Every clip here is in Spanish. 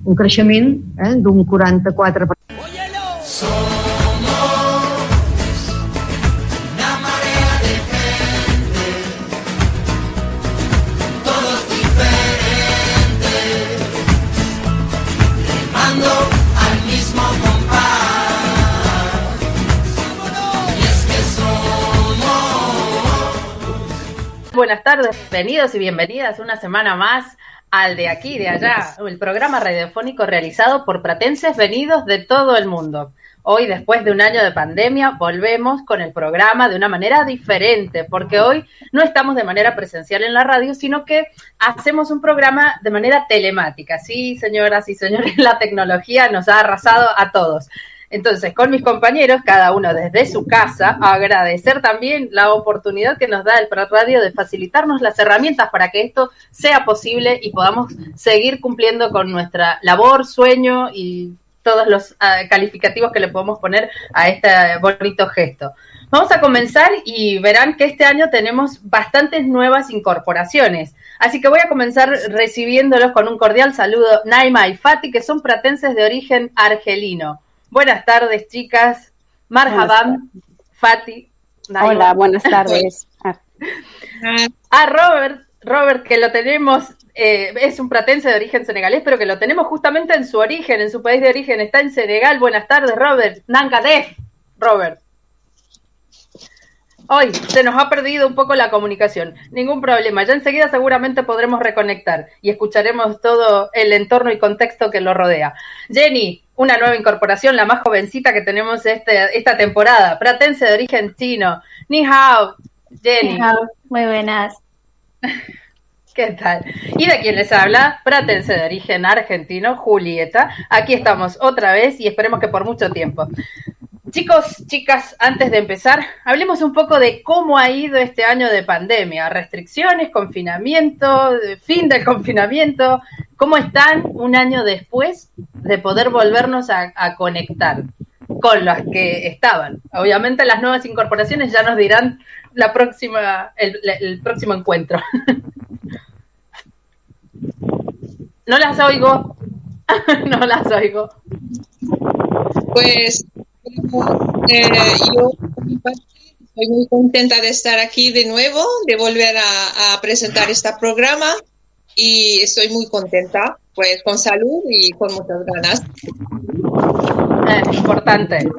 un creixement d'un 44%. Buenas tardes, bienvenidos y bienvenidas una semana más al De Aquí, de Allá, el programa radiofónico realizado por pratenses venidos de todo el mundo. Hoy, después de un año de pandemia, volvemos con el programa de una manera diferente, porque hoy no estamos de manera presencial en la radio, sino que hacemos un programa de manera telemática. Sí, señoras y señores, la tecnología nos ha arrasado a todos. Entonces, con mis compañeros, cada uno desde su casa, agradecer también la oportunidad que nos da el Prat Radio de facilitarnos las herramientas para que esto sea posible y podamos seguir cumpliendo con nuestra labor, sueño y todos los calificativos que le podemos poner a este bonito gesto. Vamos a comenzar y verán que este año tenemos bastantes nuevas incorporaciones. Así que voy a comenzar recibiéndolos con un cordial saludo, Naima y Fati, que son pratenses de origen argelino. Buenas tardes, chicas. Marhaban, Fati. Naima. Hola, buenas tardes. Robert, que lo tenemos, es un pratense de origen senegalés, pero que lo tenemos justamente en su origen, en su país de origen, está en Senegal. Buenas tardes, Robert. Nangadef, Robert. Hoy se nos ha perdido un poco la comunicación. Ningún problema. Ya enseguida seguramente podremos reconectar y escucharemos todo el entorno y contexto que lo rodea. Jenny, una nueva incorporación, la más jovencita que tenemos esta temporada. Pratense de origen chino. Ni hao, Jenny. Ni hao. Muy buenas. ¿Qué tal? Y de quien les habla, pratense de origen argentino, Julieta. Aquí estamos otra vez y esperemos que por mucho tiempo. Chicos, chicas, antes de empezar, hablemos un poco de cómo ha ido este año de pandemia. Restricciones, confinamiento, fin del confinamiento. ¿Cómo están un año después de poder volvernos a conectar con las que estaban? Obviamente las nuevas incorporaciones ya nos dirán la próxima, el próximo encuentro. No las oigo. No las oigo. Pues yo por mi parte estoy muy contenta de estar aquí de nuevo, de volver a presentar este programa y estoy muy contenta, pues con salud y con muchas ganas. Importante.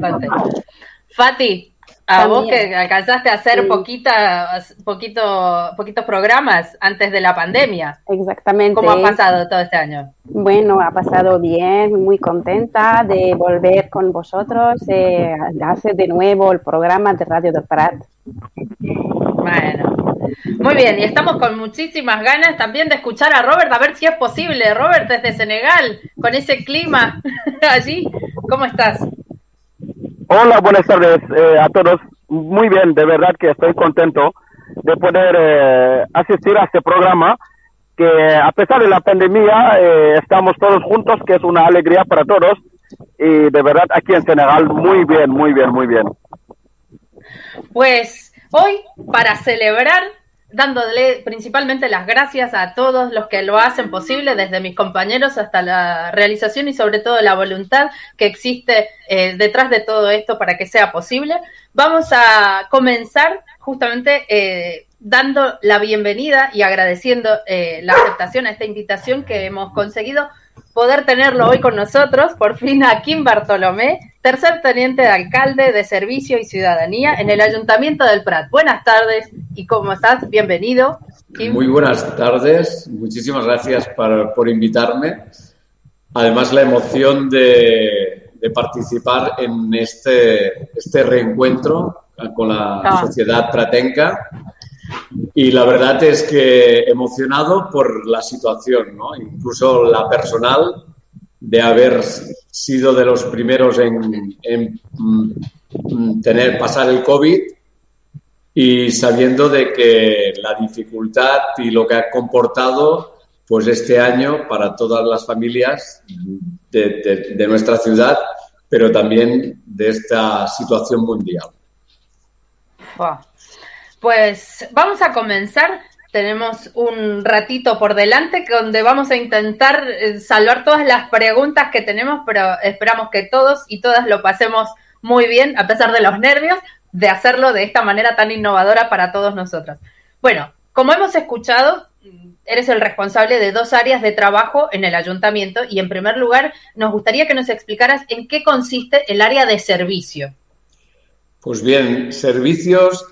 Fati, a vos que alcanzaste a hacer poquitos programas antes de la pandemia. Exactamente. ¿Cómo ha pasado todo este año? Bueno, ha pasado bien, muy contenta de volver con vosotros, hacer de nuevo el programa de Radio del Prat. Bueno, muy bien, y estamos con muchísimas ganas también de escuchar a Robert, a ver si es posible. Robert, desde Senegal, con ese clima allí, ¿cómo estás? Hola, buenas tardes a todos. Muy bien, de verdad que estoy contento de poder asistir a este programa, que a pesar de la pandemia estamos todos juntos, que es una alegría para todos, y de verdad aquí en Senegal muy bien. Pues hoy, para celebrar, dándole principalmente las gracias a todos los que lo hacen posible, desde mis compañeros hasta la realización y sobre todo la voluntad que existe detrás de todo esto para que sea posible. Vamos a comenzar justamente dando la bienvenida y agradeciendo la aceptación a esta invitación que hemos conseguido poder tenerlo hoy con nosotros, por fin a Kim Bartolomé, tercer teniente de alcalde de Servicio y Ciudadanía en el Ayuntamiento del Prat. Buenas tardes, ¿y cómo estás? Bienvenido, Kim. Muy buenas tardes, muchísimas gracias por invitarme. Además, la emoción de participar en este reencuentro con la sociedad pratenca. Y la verdad es que emocionado por la situación, ¿no? Incluso la personal, de haber sido de los primeros en pasar el COVID y sabiendo de que la dificultad y lo que ha comportado pues este año para todas las familias de nuestra ciudad, pero también de esta situación mundial. Wow. Pues vamos a comenzar tenemos un ratito por delante donde vamos a intentar salvar todas las preguntas que tenemos, pero esperamos que todos y todas lo pasemos muy bien, a pesar de los nervios, de hacerlo de esta manera tan innovadora para todos nosotros. Bueno, como hemos escuchado, eres el responsable de 2 áreas de trabajo en el ayuntamiento y, en primer lugar, nos gustaría que nos explicaras en qué consiste el área de servicio. Pues bien, servicios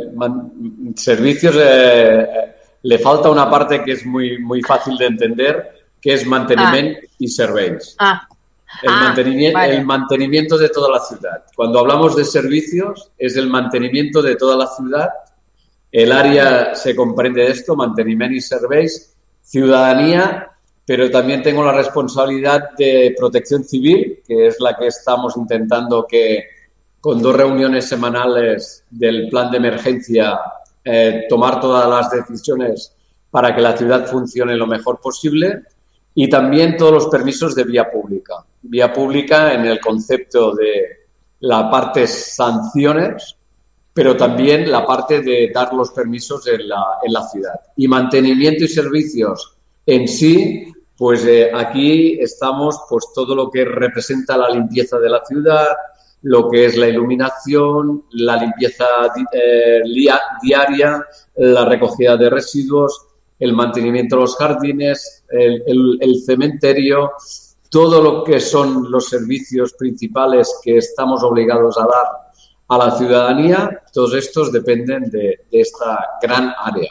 le falta una parte que es muy fácil de entender, que es mantenimiento y serveis. El mantenimiento de toda la ciudad. Cuando hablamos de servicios, es el mantenimiento de toda la ciudad. El área se comprende de esto, mantenimiento y serveis, ciudadanía, pero también tengo la responsabilidad de protección civil, que es la que estamos intentando que, con 2 reuniones semanales del plan de emergencia, tomar todas las decisiones para que la ciudad funcione lo mejor posible, y también todos los permisos de vía pública. Vía pública en el concepto de la parte sanciones, pero también la parte de dar los permisos en la ciudad. Y mantenimiento y servicios en sí, pues aquí estamos pues todo lo que representa la limpieza de la ciudad, lo que es la iluminación, la limpieza diaria, la recogida de residuos, el mantenimiento de los jardines, el cementerio, todo lo que son los servicios principales que estamos obligados a dar a la ciudadanía, todos estos dependen de esta gran área.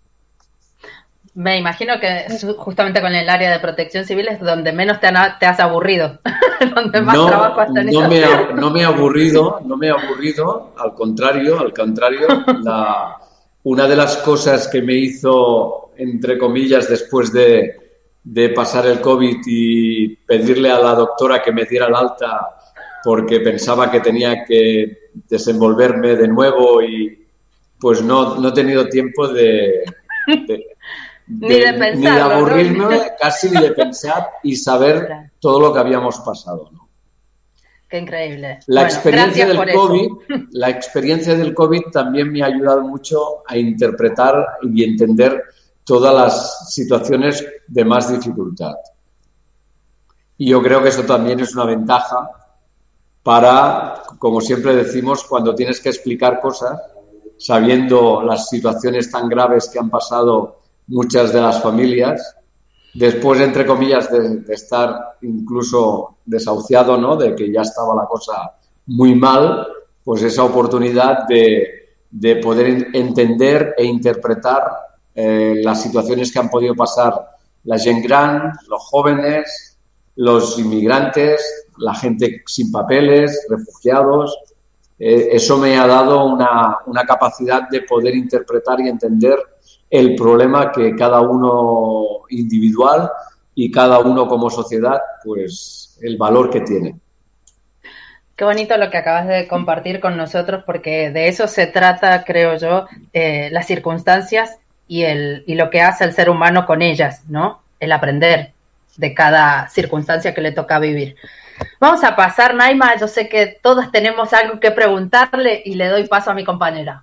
Me imagino que justamente con el área de protección civil es donde menos te has aburrido, donde más trabajo has tenido. No me he aburrido, al contrario, una de las cosas que me hizo, entre comillas, después de pasar el COVID y pedirle a la doctora que me diera el alta porque pensaba que tenía que desenvolverme de nuevo y pues no he tenido tiempo ni de aburrirme, ¿no? Casi ni de pensar y saber todo lo que habíamos pasado, ¿no? Qué increíble. La experiencia del COVID también me ha ayudado mucho a interpretar y entender todas las situaciones de más dificultad. Y yo creo que eso también es una ventaja para, como siempre decimos, cuando tienes que explicar cosas, sabiendo las situaciones tan graves que han pasado muchas de las familias, después, entre comillas, de estar incluso desahuciado, ¿no?, de que ya estaba la cosa muy mal, pues esa oportunidad de poder entender e interpretar las situaciones que han podido pasar la gent gran, los jóvenes, los inmigrantes, la gente sin papeles, refugiados. Eso me ha dado una capacidad de poder interpretar y entender el problema que cada uno individual y cada uno como sociedad, pues el valor que tiene. Qué bonito lo que acabas de compartir con nosotros, porque de eso se trata, creo yo, las circunstancias y lo que hace el ser humano con ellas, ¿no? El aprender de cada circunstancia que le toca vivir. Vamos a pasar, Naima, yo sé que todos tenemos algo que preguntarle y le doy paso a mi compañera.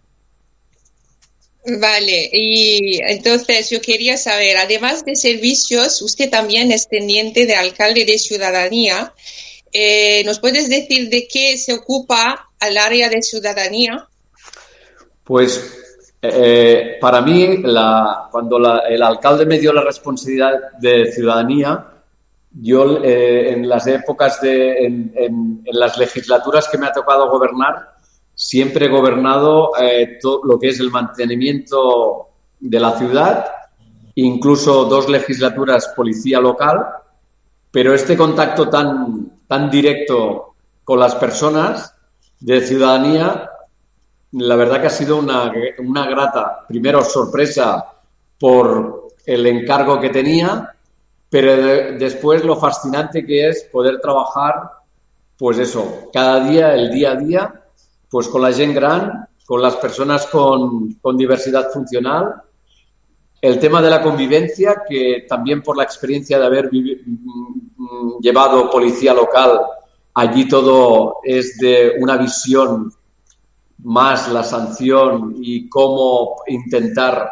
Vale, y entonces yo quería saber, además de servicios, usted también es teniente de alcalde de ciudadanía. ¿Nos puedes decir de qué se ocupa el área de ciudadanía? Pues para mí, cuando el alcalde me dio la responsabilidad de ciudadanía, yo en las épocas en las legislaturas que me ha tocado gobernar, siempre he gobernado todo lo que es el mantenimiento de la ciudad, incluso 2 legislaturas policía local, pero este contacto tan directo con las personas de ciudadanía, la verdad que ha sido una grata, primero, sorpresa por el encargo que tenía, pero después lo fascinante que es poder trabajar, pues eso, cada día, el día a día, pues con la gent gran, con las personas con diversidad funcional. El tema de la convivencia, que también por la experiencia de haber llevado policía local, allí todo es de una visión más la sanción y cómo intentar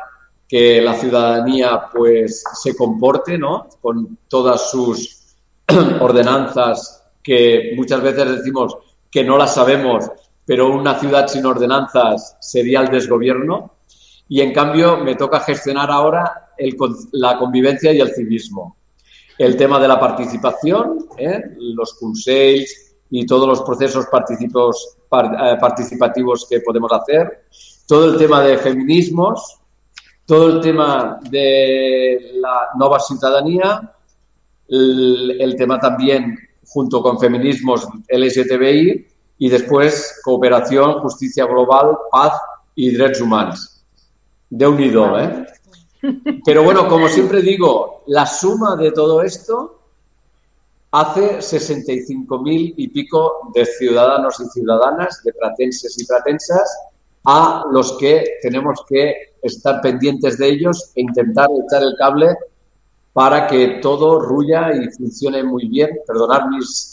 que la ciudadanía pues se comporte, ¿no? Con todas sus ordenanzas, que muchas veces decimos que no las sabemos, pero una ciudad sin ordenanzas sería el desgobierno. Y en cambio me toca gestionar ahora la convivencia y el civismo. El tema de la participación, los consells y todos los procesos participativos que podemos hacer, todo el tema de feminismos, todo el tema de la nueva ciudadanía, el tema también junto con feminismos LGTBI y después cooperación, justicia global, paz y derechos humanos. Déu-n'hi-do, ¿eh? Pero bueno, como siempre digo, la suma de todo esto hace 65.000 y pico de ciudadanos y ciudadanas, de pratenses y pratensas, a los que tenemos que estar pendientes de ellos e intentar echar el cable para que todo rulla y funcione muy bien. Perdonad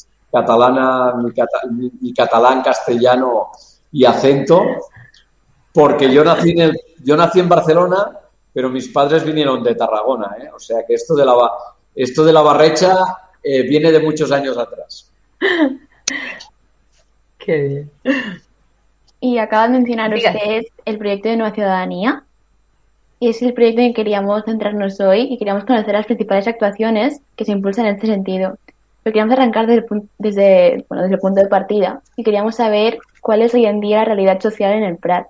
mi catalán, castellano y acento, porque yo nací en Barcelona, pero mis padres vinieron de Tarragona, ¿eh? O sea que esto de la barrecha viene de muchos años atrás. Qué bien. Y acaba de mencionar usted el proyecto de Nueva Ciudadanía. Y es el proyecto en el que queríamos centrarnos hoy y queríamos conocer las principales actuaciones que se impulsan en este sentido. Pero queríamos arrancar desde el punto de partida y queríamos saber cuál es hoy en día la realidad social en el Prat.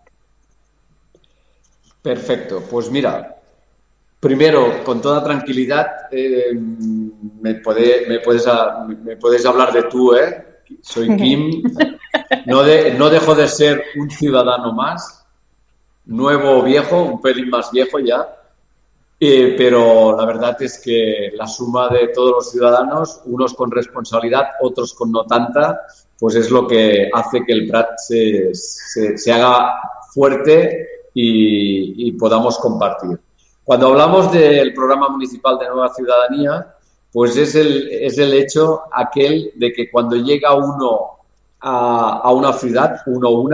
Perfecto. Pues mira, primero, con toda tranquilidad, me puedes hablar de tú, ¿eh? Soy Kim. No dejo de ser un ciudadano más, nuevo o viejo, un pelín más viejo ya, pero la verdad es que la suma de todos los ciudadanos, unos con responsabilidad, otros con no tanta, pues es lo que hace que el Prat se haga fuerte y podamos compartir. Cuando hablamos del programa municipal de Nueva Ciudadanía, pues es el hecho aquel de que cuando llega uno a una ciudad,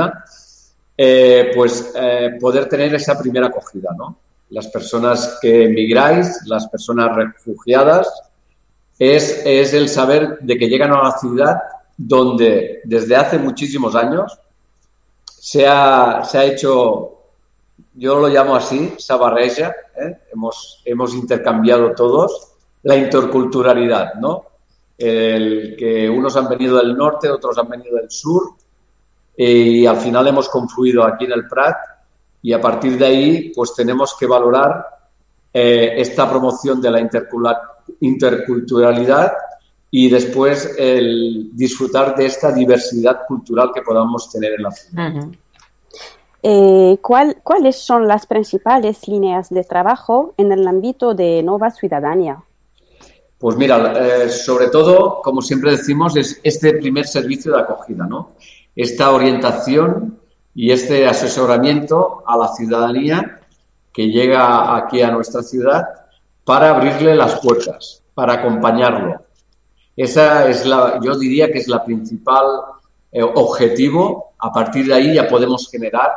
poder tener esa primera acogida, ¿no? Las personas que emigráis, las personas refugiadas, es el saber de que llegan a una ciudad donde desde hace muchísimos años se ha hecho, yo lo llamo así, esa barreja, hemos intercambiado todos la interculturalidad, ¿no? El que unos han venido del norte, otros han venido del sur, y al final hemos confluido aquí en el Prat, y a partir de ahí pues tenemos que valorar esta promoción de la interculturalidad y después el disfrutar de esta diversidad cultural que podamos tener en la ciudad. Uh-huh. ¿Cuáles son las principales líneas de trabajo en el ámbito de Nueva Ciudadanía? Pues mira, sobre todo, como siempre decimos, es este primer servicio de acogida, ¿no? Esta orientación y este asesoramiento a la ciudadanía que llega aquí a nuestra ciudad para abrirle las puertas, para acompañarlo. Esa es yo diría que es la principal objetivo. A partir de ahí ya podemos generar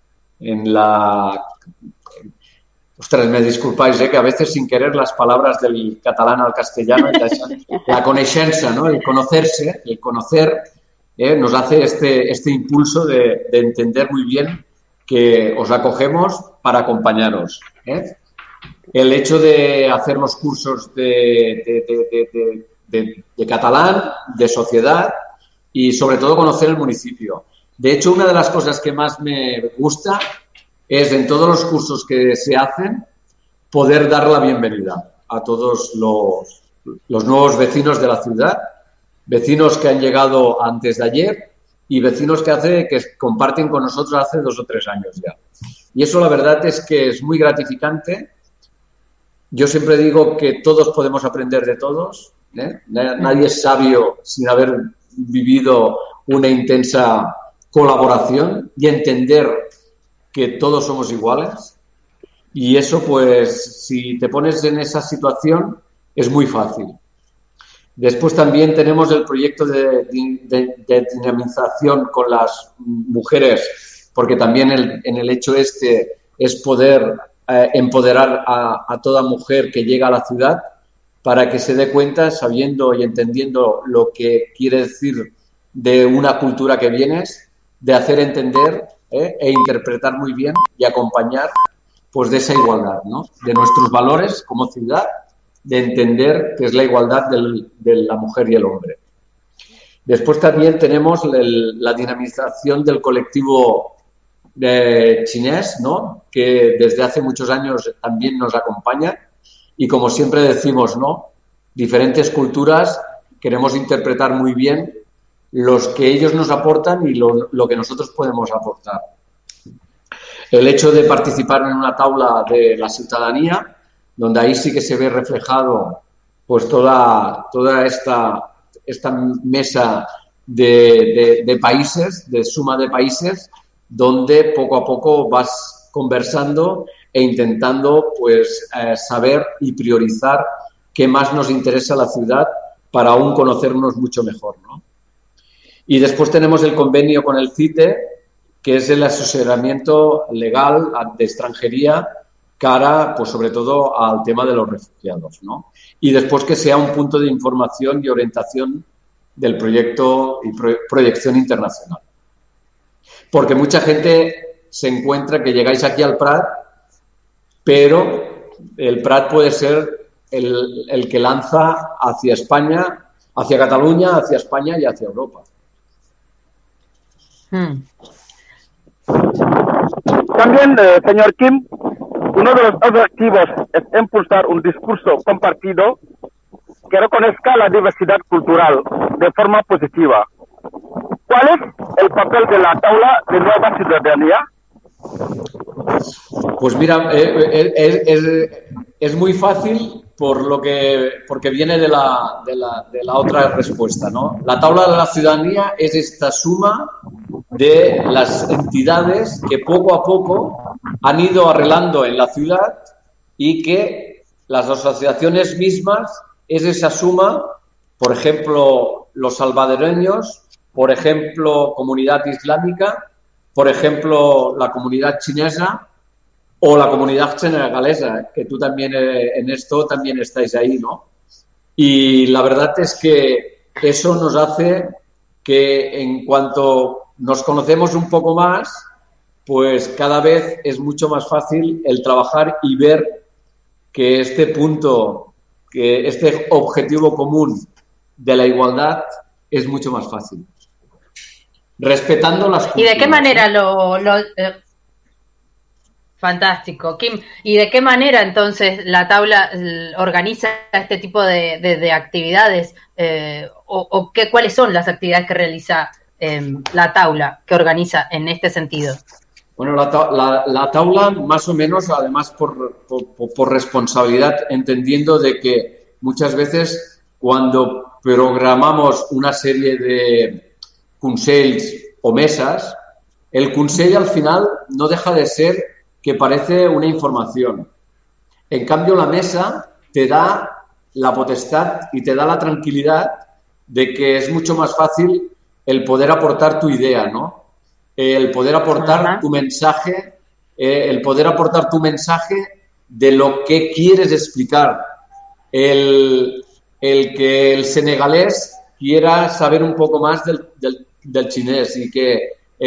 Ostras, me disculpáis, que a veces sin querer las palabras del catalán al castellano, la coneixença, ¿no? El conocerse, el conocer, nos hace este impulso de entender muy bien que os acogemos para acompañaros. El hecho de hacer los cursos de catalán, de sociedad y sobre todo conocer el municipio. De hecho, una de las cosas que más me gusta es en todos los cursos que se hacen poder dar la bienvenida a todos los nuevos vecinos de la ciudad, vecinos que han llegado antes de ayer y vecinos que comparten con nosotros hace 2 o 3 años ya. Y eso la verdad es que es muy gratificante. Yo siempre digo que todos podemos aprender de todos, Nadie es sabio sin haber vivido una intensa colaboración y entender que todos somos iguales. Y eso, pues, si te pones en esa situación, es muy fácil. Después también tenemos el proyecto de dinamización con las mujeres, porque también en el hecho es poder empoderar a toda mujer que llega a la ciudad para que se dé cuenta, sabiendo y entendiendo lo que quiere decir de una cultura que vienes, de hacer entender e interpretar muy bien y acompañar pues de esa igualdad, ¿no? De nuestros valores como ciudad, de entender que es la igualdad de la mujer y el hombre. Después también tenemos la dinamización del colectivo chinés, ¿no? Que desde hace muchos años también nos acompaña y, como siempre decimos, ¿no? Diferentes culturas queremos interpretar muy bien los que ellos nos aportan y lo que nosotros podemos aportar. El hecho de participar en una taula de la ciudadanía, donde ahí sí que se ve reflejado pues toda esta mesa de países, de suma de países, donde poco a poco vas conversando e intentando pues saber y priorizar qué más nos interesa a la ciudad para aún conocernos mucho mejor, ¿no? Y después tenemos el convenio con el CITE, que es el asesoramiento legal de extranjería cara, pues sobre todo al tema de los refugiados, ¿no? Y después que sea un punto de información y orientación del proyecto y proyección internacional. Porque mucha gente se encuentra que llegáis aquí al Prat, pero el Prat puede ser el que lanza hacia España, hacia Cataluña, hacia España y hacia Europa. También, señor Kim, uno de los objetivos es impulsar un discurso compartido que reconozca la diversidad cultural de forma positiva. ¿Cuál es el papel de la Taula de Nueva Ciudadanía? Pues mira, es muy fácil porque viene de la otra respuesta, ¿no? La Taula de la Ciudadanía es esta suma de las entidades que poco a poco han ido arreglando en la ciudad y que las asociaciones mismas es esa suma, por ejemplo, los salvadoreños, por ejemplo, comunidad islámica, por ejemplo, la comunidad chinesa o la comunidad senegalesa, que tú también en esto también estáis ahí, ¿no? Y la verdad es que eso nos hace que en cuanto nos conocemos un poco más, pues cada vez es mucho más fácil el trabajar y ver que este punto, que este objetivo común de la igualdad es mucho más fácil. Respetando las culturas. ¿Y de qué manera fantástico, Kim? ¿Y de qué manera entonces la Taula organiza este tipo de actividades? ¿Cuáles son las actividades que realiza la Taula, que organiza en este sentido? Bueno, la Taula más o menos, además por responsabilidad, entendiendo de que muchas veces cuando programamos una serie de consells o mesas, el consell al final no deja de ser que parece una información. En cambio, la mesa te da la potestad y te da la tranquilidad de que es mucho más fácil el poder aportar tu idea, ¿no? El poder aportar tu mensaje, el poder aportar tu mensaje de lo que quieres explicar. El que el senegalés quiera saber un poco más del chinés y que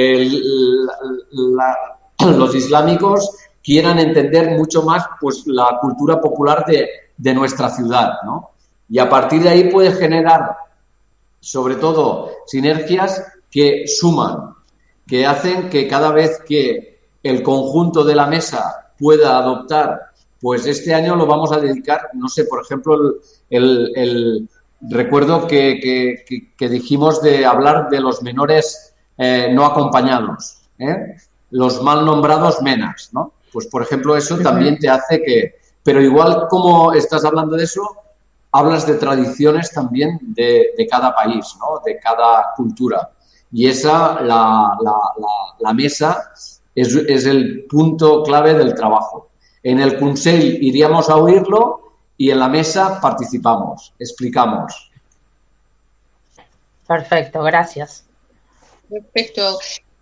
los islámicos quieran entender mucho más pues la cultura popular de nuestra ciudad, ¿no? Y a partir de ahí puede generar, sobre todo, sinergias que suman, que hacen que cada vez que el conjunto de la mesa pueda adoptar, pues este año lo vamos a dedicar, no sé, por ejemplo, recuerdo que dijimos de hablar de los menores no acompañados, los mal nombrados menas, ¿no? Pues, por ejemplo, eso también te hace que... Pero igual como estás hablando de eso, hablas de tradiciones también de cada país, ¿no? De cada cultura. Y esa, la mesa, es el punto clave del trabajo. En el Consell iríamos a oírlo y en la mesa participamos, explicamos. Perfecto, gracias. Perfecto.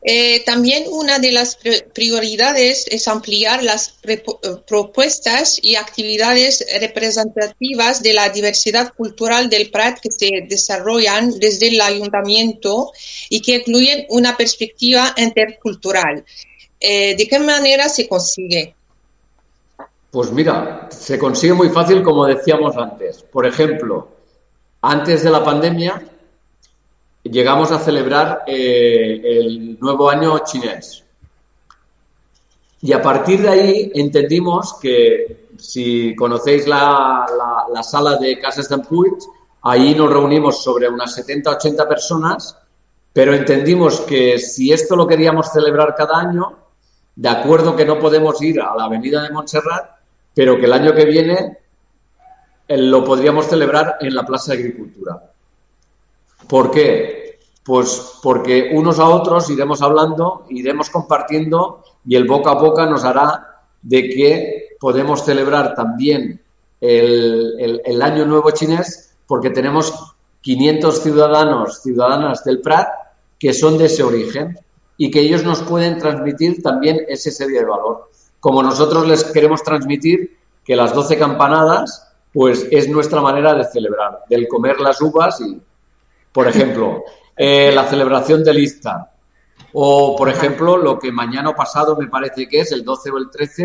También una de las prioridades es ampliar las propuestas y actividades representativas de la diversidad cultural del Prat que se desarrollan desde el ayuntamiento y que incluyen una perspectiva intercultural. ¿De qué manera se consigue? Pues mira, se consigue muy fácil, como decíamos antes. Por ejemplo, antes de la pandemia llegamos a celebrar el nuevo año chinés. Y a partir de ahí entendimos que, si conocéis la sala de Cases d'en Puig, ahí nos reunimos sobre unas 70-80 personas, pero entendimos que si esto lo queríamos celebrar cada año, de acuerdo que no podemos ir a la Avenida de Montserrat, pero que el año que viene lo podríamos celebrar en la Plaza de Agricultura. ¿Por qué? Pues porque unos a otros iremos hablando, iremos compartiendo y el boca a boca nos hará de que podemos celebrar también el Año Nuevo Chinés, porque tenemos 500 ciudadanas del Prat que son de ese origen y que ellos nos pueden transmitir también ese serie de valor. Como nosotros les queremos transmitir que las 12 campanadas pues es nuestra manera de celebrar, del comer las uvas y, por ejemplo, la celebración del Iftar. O, por ejemplo, lo que mañana pasado me parece que es, el 12 o el 13,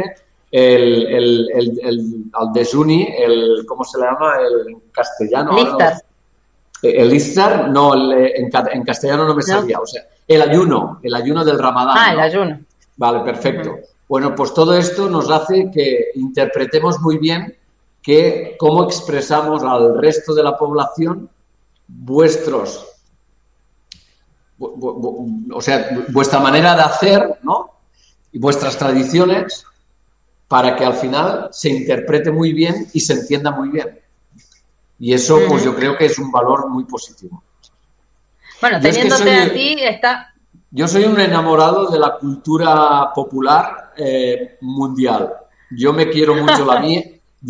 al desuni, ¿cómo se le llama? En castellano. El Iftar, no, en castellano no me salía. O sea, el ayuno del Ramadán. El ayuno. Vale, perfecto. Bueno, pues todo esto nos hace que interpretemos muy bien cómo expresamos al resto de la población vuestra manera de hacer, ¿no? Y vuestras tradiciones, para que al final se interprete muy bien y se entienda muy bien. Y eso, pues yo creo que es un valor muy positivo. Bueno, teniéndote a ti, Yo soy un enamorado de la cultura popular mundial. Yo me quiero mucho la mía.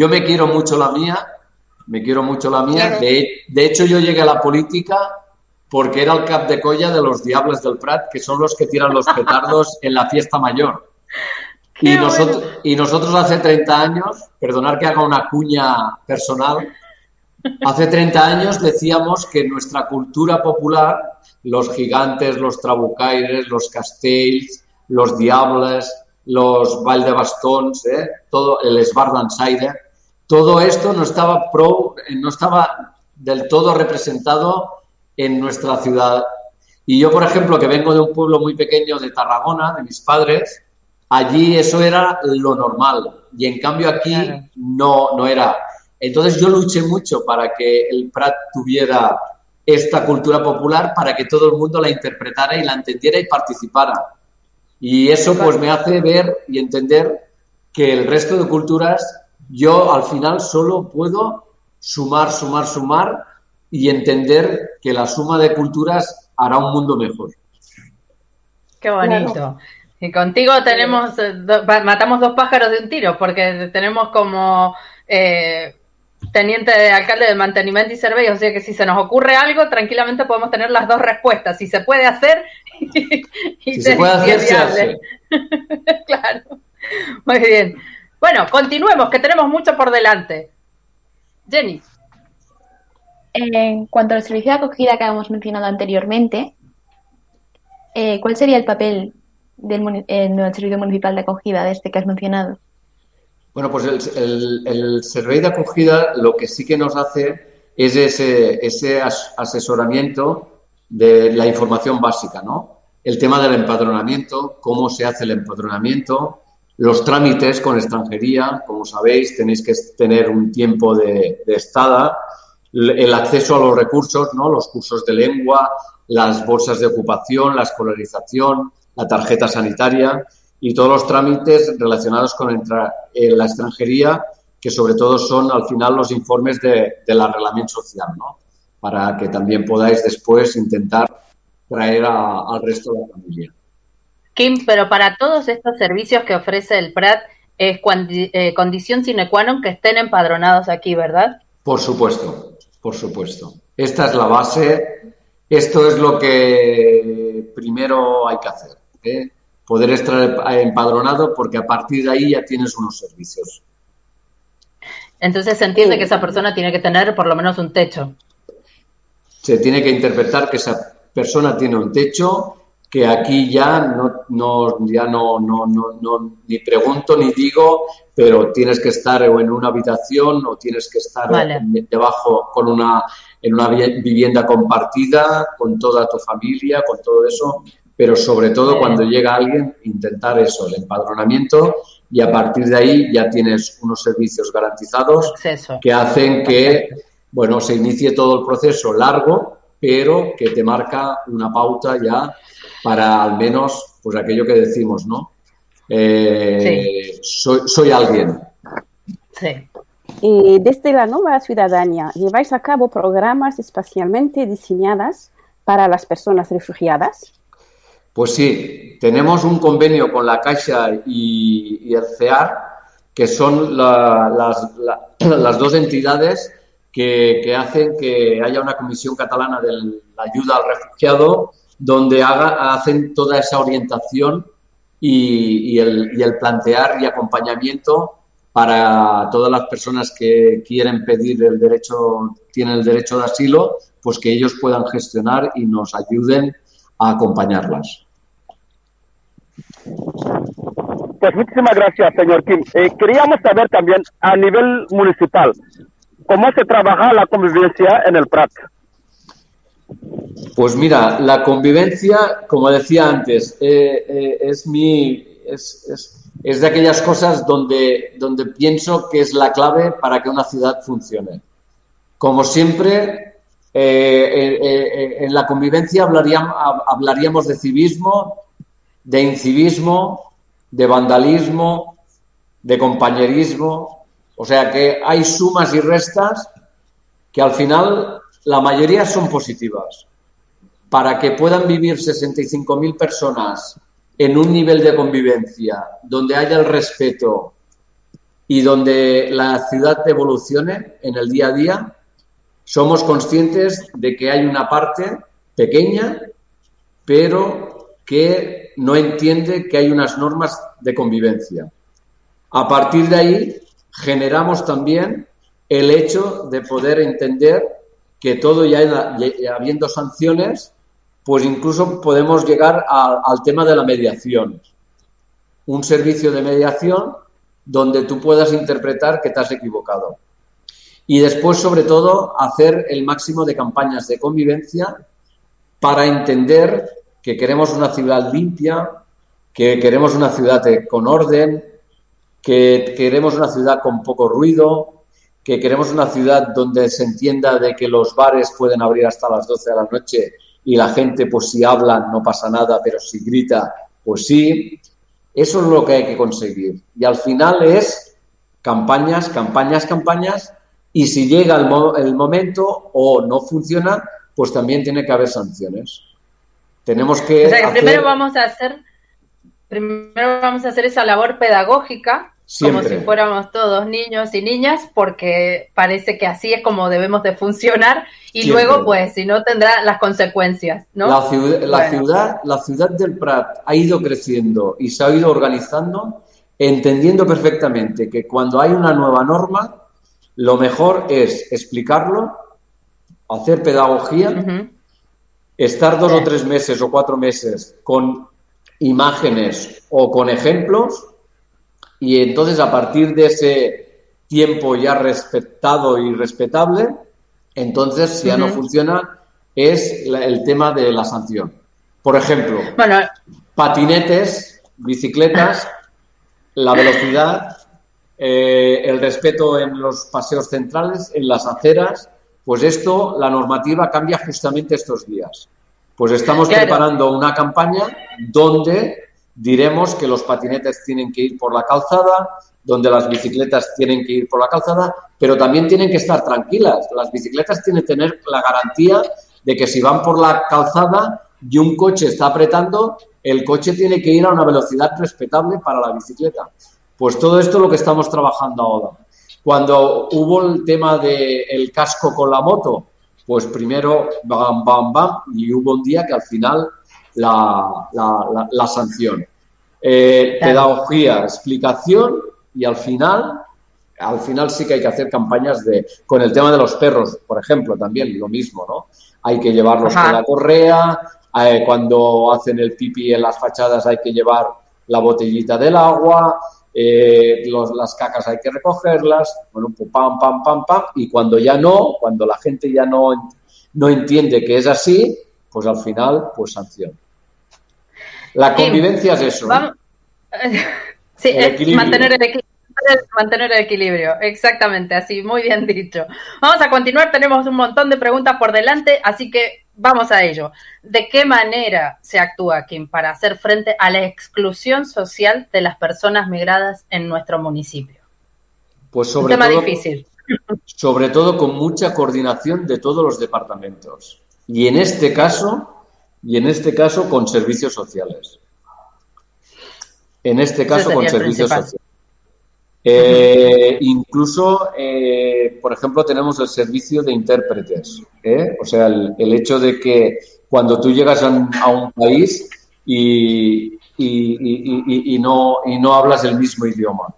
Claro. De hecho, yo llegué a la política porque era el cap de colla de los Diables del Prat, que son los que tiran los petardos en la fiesta mayor. Y nosotros hace 30 años, perdonar que haga una cuña personal, hace 30 años decíamos que nuestra cultura popular, los gigantes, los trabucaires, los castells, los Diables, los Vall de Bastons, todo el Esbar d'Ansaire, todo esto no estaba del todo representado en nuestra ciudad. Y yo, por ejemplo, que vengo de un pueblo muy pequeño de Tarragona, de mis padres, allí eso era lo normal. Y en cambio aquí no era. Entonces yo luché mucho para que el Prat tuviera esta cultura popular, para que todo el mundo la interpretara y la entendiera y participara. Y eso pues me hace ver y entender que el resto de culturas, yo al final solo puedo sumar y entender que la suma de culturas hará un mundo mejor. Qué bonito. Claro. Y contigo matamos dos pájaros de un tiro, porque tenemos como teniente de alcalde de mantenimiento y servicios, o sea que si se nos ocurre algo, tranquilamente podemos tener las dos respuestas, si se puede hacer y si se puede hacer, se hace. Claro. Muy bien. Bueno, continuemos, que tenemos mucho por delante. Jenny. En cuanto al servicio de acogida que habíamos mencionado anteriormente, ¿cuál sería el papel del servicio municipal de acogida de este que has mencionado? Bueno, pues el servicio de acogida lo que sí que nos hace es ese asesoramiento de la información básica, ¿no? El tema del empadronamiento, cómo se hace el empadronamiento, los trámites con extranjería, como sabéis, tenéis que tener un tiempo de estada, el acceso a los recursos, ¿no? Los cursos de lengua, las bolsas de ocupación, la escolarización, la tarjeta sanitaria y todos los trámites relacionados con la extranjería, que sobre todo son al final los informes del arrelamiento social, ¿no? Para que también podáis después intentar traer al resto de la familia. Kim, pero para todos estos servicios que ofrece el Prat es condición sine qua non que estén empadronados aquí, ¿verdad? Por supuesto. Esta es la base, esto es lo que primero hay que hacer. poder estar empadronado, porque a partir de ahí ya tienes unos servicios. Entonces se entiende que esa persona tiene que tener por lo menos un techo. Se tiene que interpretar que esa persona tiene un techo, que aquí ya no ni pregunto ni digo, pero tienes que estar o en una habitación o tienes que estar debajo en una vivienda compartida con toda tu familia, con todo eso, pero sobre todo cuando llega alguien, intentar eso, el empadronamiento, y a partir de ahí ya tienes unos servicios garantizados que hacen que, bueno, se inicie todo el proceso largo, pero que te marca una pauta ya para al menos, pues aquello que decimos, ¿no? Soy alguien. Sí. Y desde la Nueva Ciudadanía, ¿lleváis a cabo programas especialmente diseñados para las personas refugiadas? Pues sí, tenemos un convenio con la Caixa y el CEAR, que son las dos entidades que hacen que haya una comisión catalana de la ayuda al refugiado, donde hacen toda esa orientación y el plantear y acompañamiento para todas las personas que quieren pedir tienen el derecho de asilo, pues que ellos puedan gestionar y nos ayuden a acompañarlas. Pues muchísimas gracias, señor Kim. Queríamos saber también, a nivel municipal, ¿cómo se trabaja la convivencia en el Prat? Pues mira, la convivencia, como decía antes, es de aquellas cosas donde pienso que es la clave para que una ciudad funcione. Como siempre, en la convivencia hablaríamos de civismo, de incivismo, de vandalismo, de compañerismo. O sea que hay sumas y restas que al final la mayoría son positivas. Para que puedan vivir 65.000 personas en un nivel de convivencia donde haya el respeto y donde la ciudad evolucione en el día a día, somos conscientes de que hay una parte pequeña, pero que no entiende que hay unas normas de convivencia. A partir de ahí, generamos también el hecho de poder entender que todo ya habiendo sanciones, pues incluso podemos llegar al tema de la mediación. Un servicio de mediación donde tú puedas interpretar que te has equivocado. Y después, sobre todo, hacer el máximo de campañas de convivencia para entender que queremos una ciudad limpia, que queremos una ciudad con orden, que queremos una ciudad con poco ruido, que queremos una ciudad donde se entienda de que los bares pueden abrir hasta las 12 de la noche y la gente, pues si habla no pasa nada, pero si grita, pues sí. Eso es lo que hay que conseguir. Y al final es campañas, y si llega el momento o no funciona, pues también tiene que haber sanciones. Tenemos que... O sea, que primero vamos a hacer esa labor pedagógica, siempre, como si fuéramos todos niños y niñas, porque parece que así es como debemos de funcionar, y siempre. Luego, pues, si no, tendrá las consecuencias, ¿no? La ciudad del Prat ha ido creciendo y se ha ido organizando, entendiendo perfectamente que cuando hay una nueva norma, lo mejor es explicarlo, hacer pedagogía, estar 2 o 3 meses o 4 meses con imágenes o con ejemplos, y entonces a partir de ese tiempo ya respetado y respetable, entonces si ya no funciona, es el tema de la sanción. Por ejemplo, patinetes, bicicletas, la velocidad, el respeto en los paseos centrales, en las aceras. Pues esto, la normativa cambia justamente estos días. Pues estamos preparando una campaña donde diremos que los patinetes tienen que ir por la calzada, donde las bicicletas tienen que ir por la calzada, pero también tienen que estar tranquilas. Las bicicletas tienen que tener la garantía de que si van por la calzada y un coche está apretando, el coche tiene que ir a una velocidad respetable para la bicicleta. Pues todo esto es lo que estamos trabajando ahora. Cuando hubo el tema del casco con la moto, pues primero bam, bam, bam, y hubo un día que al final la sanción. Pedagogía, explicación y al final sí que hay que hacer campañas con el tema de los perros, por ejemplo, también lo mismo, ¿no? Hay que llevarlos con la correa, cuando hacen el pipí en las fachadas hay que llevar la botellita del agua, las cacas hay que recogerlas, bueno, pam, pam, pam, pam, y cuando la gente ya no entiende que es así, pues al final, pues sanción. La convivencia es eso. Sí, es mantener el equilibrio, exactamente, así, muy bien dicho. Vamos a continuar, tenemos un montón de preguntas por delante, así que vamos a ello. ¿De qué manera se actúa, Kim, para hacer frente a la exclusión social de las personas migradas en nuestro municipio? Pues difícil. Sobre todo con mucha coordinación de todos los departamentos. Y en este caso con servicios sociales. En este caso con servicios sociales. Incluso, por ejemplo, tenemos el servicio de intérpretes. O sea, el hecho de que cuando tú llegas a un país y no hablas el mismo idioma,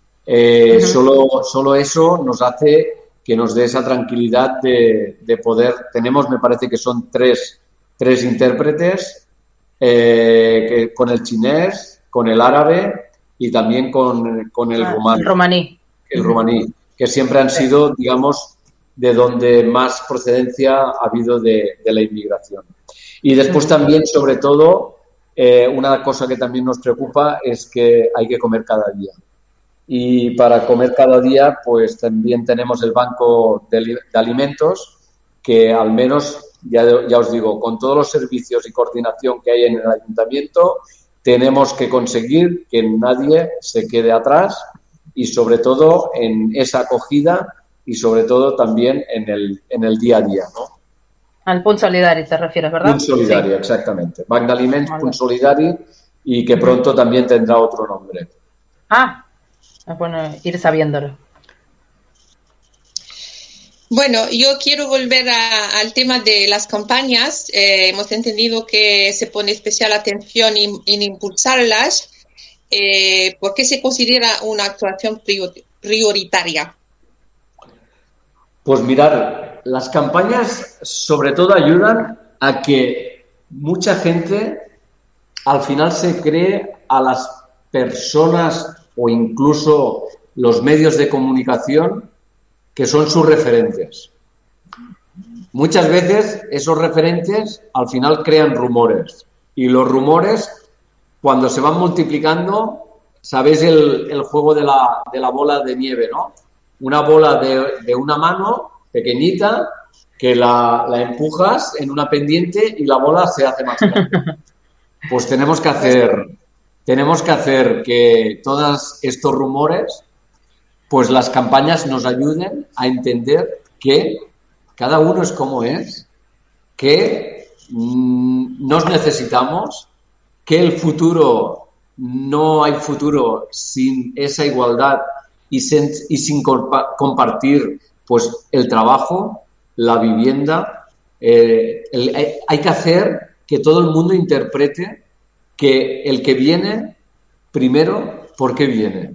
solo eso nos hace que nos dé esa tranquilidad de poder. Tenemos, me parece que son tres intérpretes, con el chinés, con el árabe y también con el romaní. El romaní, que siempre han sido, digamos, de donde más procedencia ha habido de la inmigración. Y después también, sobre todo, una cosa que también nos preocupa es que hay que comer cada día. Y para comer cada día, pues también tenemos el banco de alimentos, que al menos, ya os digo, con todos los servicios y coordinación que hay en el ayuntamiento, tenemos que conseguir que nadie se quede atrás y sobre todo en esa acogida y sobre todo también en el día a día, ¿no? Al Punt Solidari te refieres, ¿verdad? Punt Solidari, sí. Exactamente. Banc d'Aliments, Punt Solidari, y que pronto también tendrá otro nombre. Es bueno ir sabiéndolo. Bueno, yo quiero volver al tema de las campañas. Hemos entendido que se pone especial atención en impulsarlas. ¿Por qué se considera una actuación prioritaria? Pues mirar, las campañas sobre todo ayudan a que mucha gente al final se cree a las personas o incluso los medios de comunicación que son sus referentes. Muchas veces esos referentes al final crean rumores y los rumores, cuando se van multiplicando, sabéis el juego de la bola de nieve, ¿no? Una bola de una mano pequeñita que la empujas en una pendiente y la bola se hace más grande. Pues tenemos que hacer que todos estos rumores, pues las campañas nos ayuden a entender que cada uno es como es, que nos necesitamos, que el futuro, no hay futuro sin esa igualdad y sin compartir pues el trabajo, la vivienda. Hay que hacer que todo el mundo interprete que el que viene, primero, ¿por qué viene?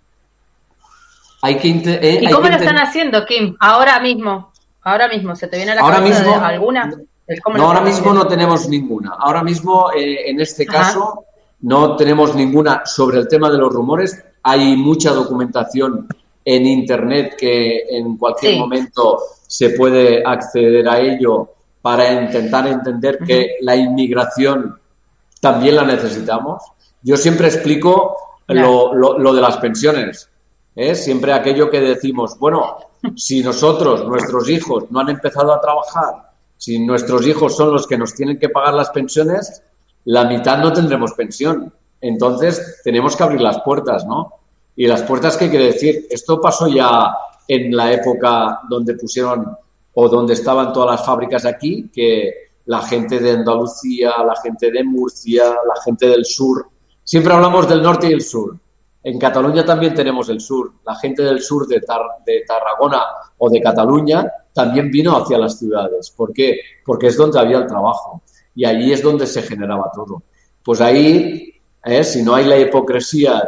¿Y cómo lo están haciendo, Kim? Ahora mismo, ¿se te viene a la cabeza alguna? No, ahora mismo no tenemos ninguna. Ahora mismo, en este caso, no tenemos ninguna sobre el tema de los rumores. Hay mucha documentación en Internet que en cualquier momento se puede acceder a ello para intentar entender que la inmigración también la necesitamos. Yo siempre explico lo de las pensiones. Siempre aquello que decimos, bueno, si nuestros hijos no han empezado a trabajar, si nuestros hijos son los que nos tienen que pagar las pensiones, la mitad no tendremos pensión. Entonces, tenemos que abrir las puertas, ¿no? Y las puertas, ¿qué quiere decir? Esto pasó ya en la época donde pusieron o donde estaban todas las fábricas aquí, que la gente de Andalucía, la gente de Murcia, la gente del sur, siempre hablamos del norte y el sur. En Cataluña también tenemos el sur. La gente del sur de Tarragona o de Cataluña también vino hacia las ciudades. ¿Por qué? Porque es donde había el trabajo. y allí es donde se generaba todo. Pues ahí, si no hay la hipocresía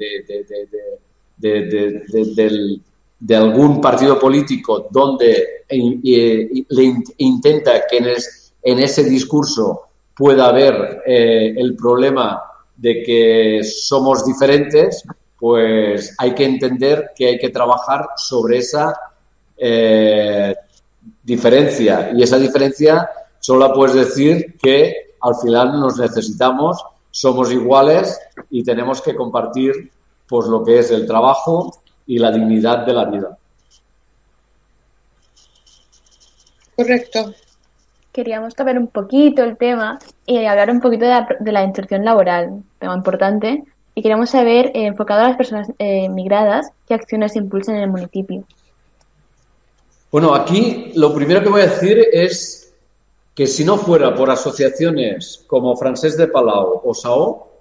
de algún partido político donde le intenta que en ese discurso pueda haber el problema de que somos diferentes, pues hay que entender que hay que trabajar sobre esa diferencia. Y esa diferencia solo la puedes decir que al final nos necesitamos, somos iguales y tenemos que compartir pues lo que es el trabajo y la dignidad de la vida. Correcto. Queríamos tocar un poquito el tema y hablar un poquito de la inserción laboral, tema importante, y queríamos saber, enfocado a las personas migradas, qué acciones se impulsan en el municipio. Bueno, aquí lo primero que voy a decir es que si no fuera por asociaciones como Francesc de Palau o SAO,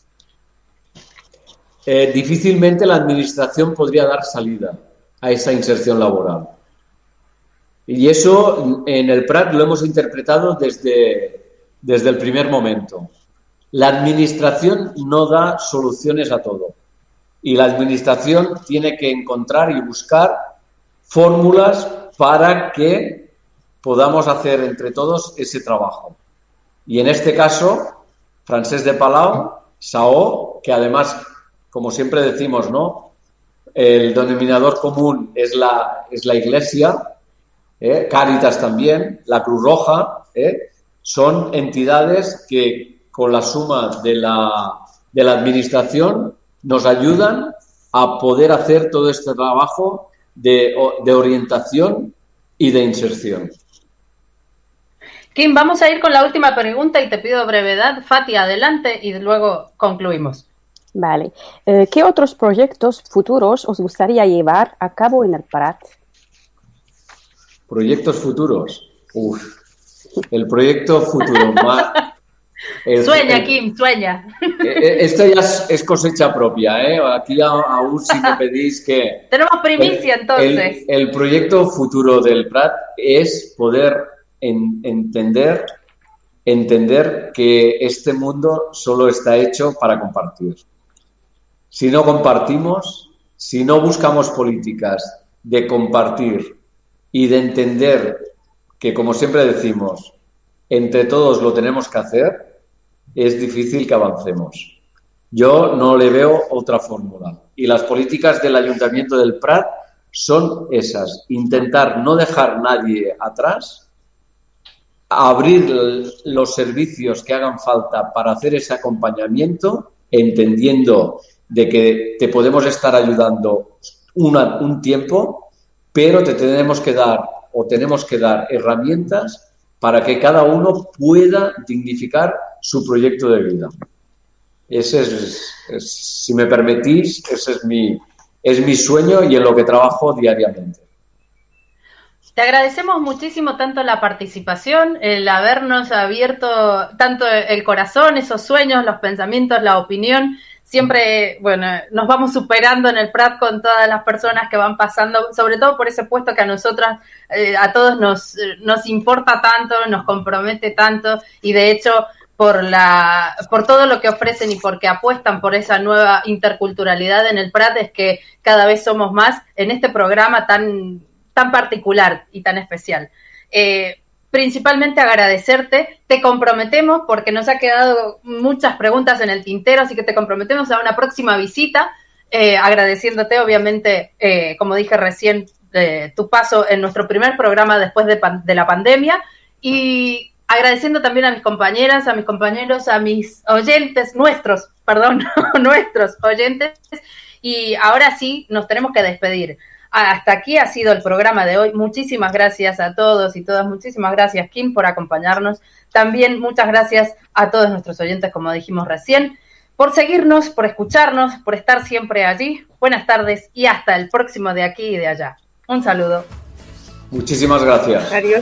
difícilmente la administración podría dar salida a esa inserción laboral. Y eso en el Prat lo hemos interpretado desde el primer momento. La administración no da soluciones a todo. Y la administración tiene que encontrar y buscar fórmulas para que podamos hacer entre todos ese trabajo. Y en este caso, Francesc de Palau, SAO, que además, como siempre decimos, ¿no? El denominador común es la Iglesia, Cáritas también, la Cruz Roja, son entidades que con la suma de la administración nos ayudan a poder hacer todo este trabajo de orientación y de inserción. Kim, vamos a ir con la última pregunta y te pido brevedad. Fati, adelante y luego concluimos. Vale. ¿Qué otros proyectos futuros os gustaría llevar a cabo en el Prat? Proyectos futuros. El proyecto futuro más... Sueña, Kim, sueña. Esto ya es cosecha propia, ¿eh? Aquí aún si me pedís que... Tenemos primicia, entonces. El proyecto futuro del Prat es poder entender que este mundo solo está hecho para compartir. Si no compartimos, si no buscamos políticas de compartir y de entender que, como siempre decimos, entre todos lo tenemos que hacer, es difícil que avancemos. Yo no le veo otra fórmula. Y las políticas del Ayuntamiento del Prat son esas. Intentar no dejar nadie atrás, abrir los servicios que hagan falta para hacer ese acompañamiento, entendiendo de que te podemos estar ayudando un tiempo, pero tenemos que dar herramientas para que cada uno pueda dignificar su proyecto de vida. Ese si me permitís, ese es mi sueño y en lo que trabajo diariamente. Te agradecemos muchísimo tanto la participación, el habernos abierto tanto el corazón, esos sueños, los pensamientos, la opinión. Siempre, bueno, nos vamos superando en el Prat con todas las personas que van pasando, sobre todo por ese puesto que a nosotras, a todos nos importa tanto, nos compromete tanto, y de hecho por todo lo que ofrecen y porque apuestan por esa nueva interculturalidad en el Prat, es que cada vez somos más en este programa tan particular y tan especial. Principalmente agradecerte, te comprometemos, porque nos ha quedado muchas preguntas en el tintero, así que te comprometemos a una próxima visita, agradeciéndote obviamente, como dije recién, tu paso en nuestro primer programa después de la pandemia, y agradeciendo también a mis compañeras, a mis compañeros, a mis oyentes, nuestros oyentes, y ahora sí nos tenemos que despedir. Hasta aquí ha sido el programa de hoy. Muchísimas gracias a todos y todas. Muchísimas gracias, Kim, por acompañarnos. También muchas gracias a todos nuestros oyentes, como dijimos recién, por seguirnos, por escucharnos, por estar siempre allí. Buenas tardes y hasta el próximo De Aquí y de Allá. Un saludo. Muchísimas gracias. Adiós.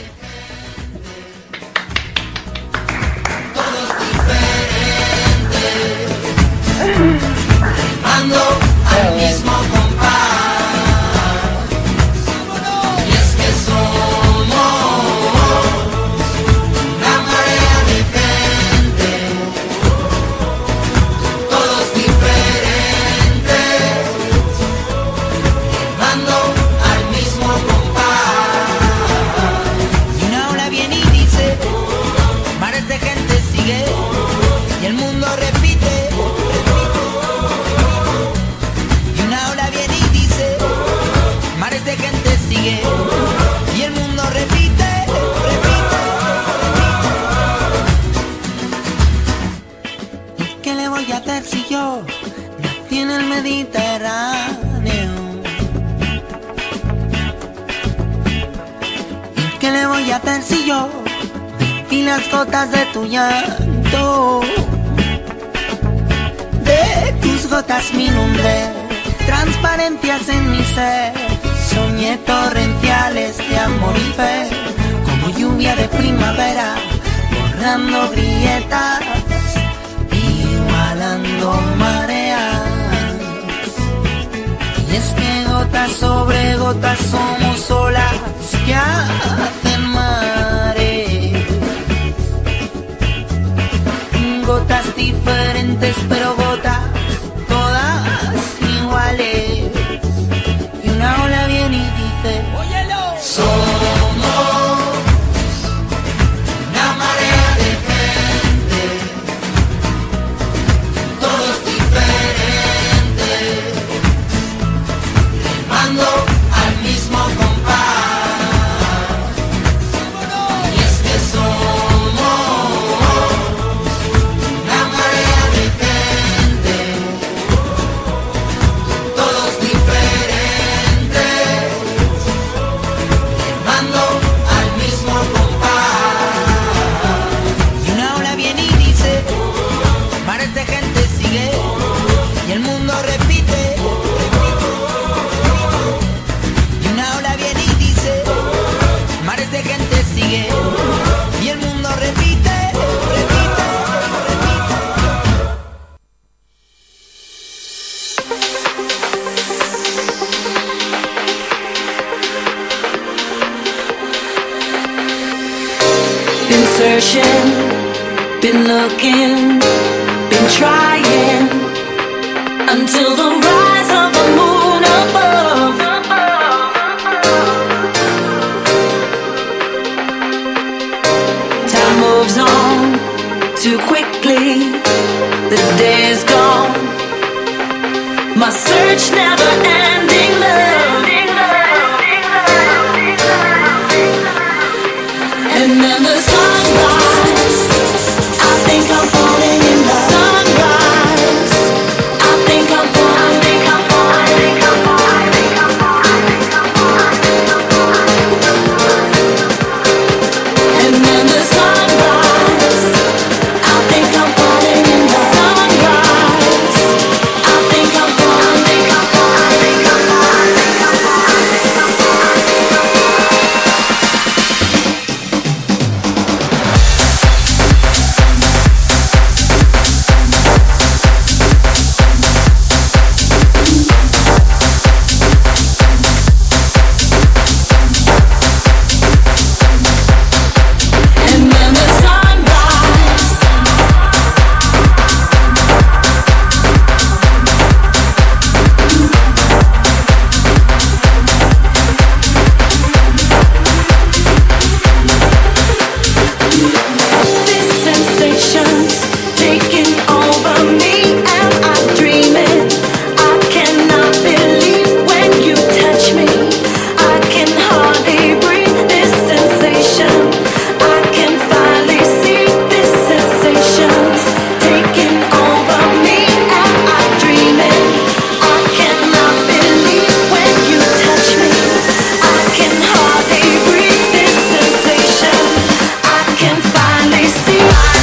Al mismo y es que somos una marea Mediterráneo. ¿Y qué le voy a hacer si yo vi las gotas de tu llanto? De tus gotas me inundé, transparencias en mi ser, soñé torrenciales de amor y fe, como lluvia de primavera, borrando grietas, igualando mareas. Y es que gotas sobre gotas somos olas que hacen mares. Gotas diferentes pero gotas todas iguales. Y una ola viene y dice: óyelo, somos una marea de gente, todos diferentes, remando al mismo compás. Y es que somos una marea de gente, todos diferentes, remando al mismo compás. Y una ola viene y dice: mares de gente sigue, y el mundo repite. Y una ola viene y dice: mares de gente sigue, y el mundo repite, repite, repite. Been searching, been looking, been trying until the rise of the moon above. Time moves on too quickly, the day is gone. My search never ending love. And then the sunrise, I think I'm falling in love. Sunrise, I think I'm falling, think I'm falling, think I'm falling, think I'm falling, think I'm falling. And then the sunrise, I think I'm falling in love. Sunrise, I think I'm falling, think I'm falling, think I'm falling, think I'm falling, think I'm falling. And then the sunrise, this sensation's taking over me. Am I dreaming? I cannot believe when you touch me. I can hardly breathe. This sensation, I can finally see. This sensation's taking over me. Am I dreaming? I cannot believe when you touch me. I can hardly breathe. This sensation, I can finally see.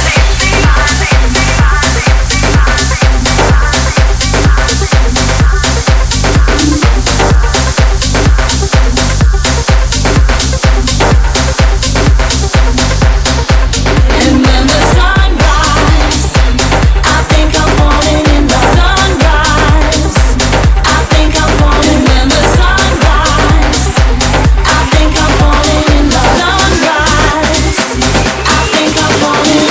And then the sunrise, I think I'm falling in love. Sunrise, I think I'm falling. And then the sunrise, I think I'm falling in love. Sunrise, I think I'm falling.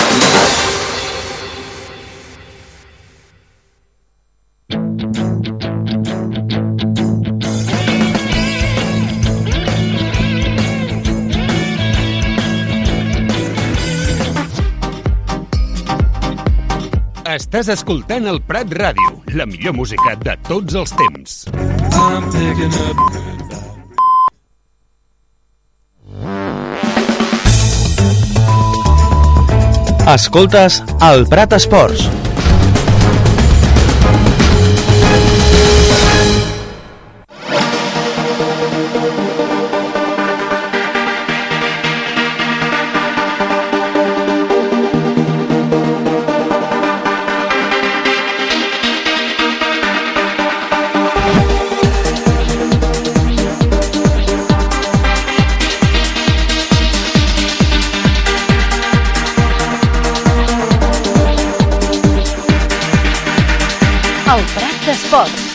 Estàs escoltant el Prat Ràdio, la millor música de tots els temps. Escoltes el Prat Esports. El Prat d'Esports.